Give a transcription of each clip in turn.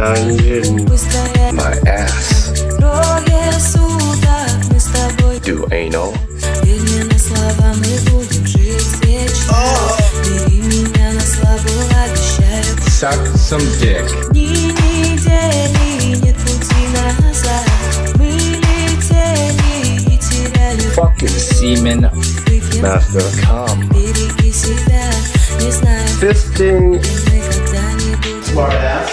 My ass. Do anal. Suck some dick. Fucking semen. Master. Come. Fisting. Smart ass.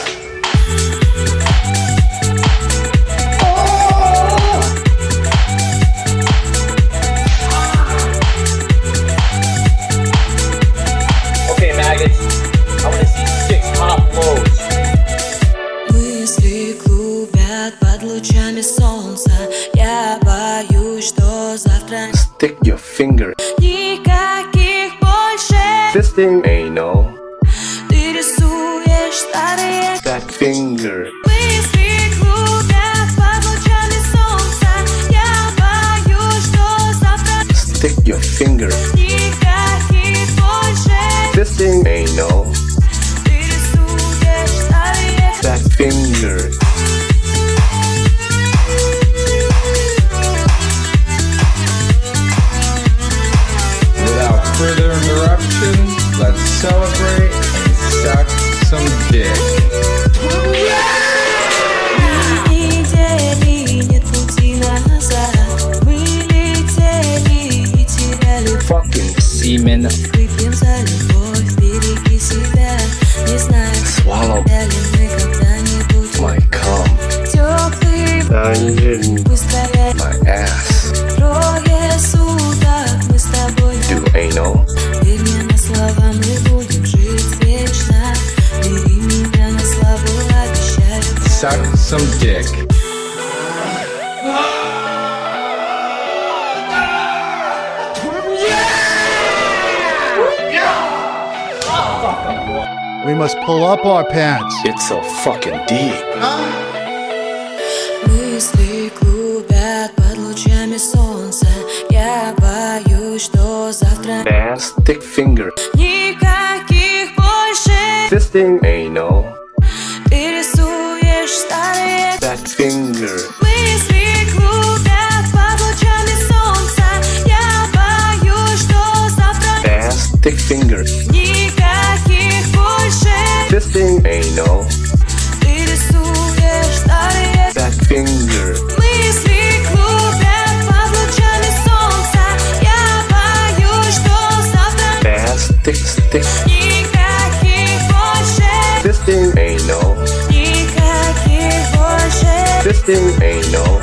Okay, maggots. I want to see 6 hot loads. Мысли клубят под лучами солнца. Я боюсь, что завтра Stick your finger. никаких больше. Fisting anal. Ты рисуешь старые That finger. мысли клубят под лучами солнца. Я боюсь, что завтра Stick your finger. никаких больше. Fisting anal. Ты рисуешь старые That finger. Without further interruption, let's celebrate and suck some dick. недели, нет пути назад. Мы летели и теряли. Fucking semen. Выпьем за любовь, береги себя. Не знаю, Swallow ли мы когда-нибудь. my cum. Теплый быстрее. My ass. Трое суток мы с тобой. Do anal. Верь мне на слова, мы будем жить вечно. Бери меня на славу, обещаю. Suck some dick. We must pull up our pants. It's so fucking deep. Мысли клубят под лучами солнца. Я боюсь, что завтра Ass. Stick finger. никаких больше. Fisting anal. Ты рисуешь старые That finger. мысли клубят под лучами солнца. Я боюсь, что завтра Ass. Stick finger. никаких больше. Fisting anal. Ты рисуешь старые That finger. мысли клубят под лучами солнца. Я боюсь, что завтра Ass. Stick. никаких больше. Fisting anal. Никаких больше. Fisting anal.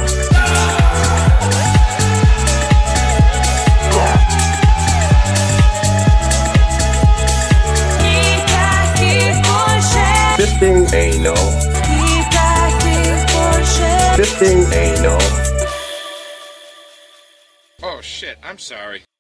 Никаких больше. Fisting anal. Никаких больше. Fisting anal. Oh shit, I'm sorry.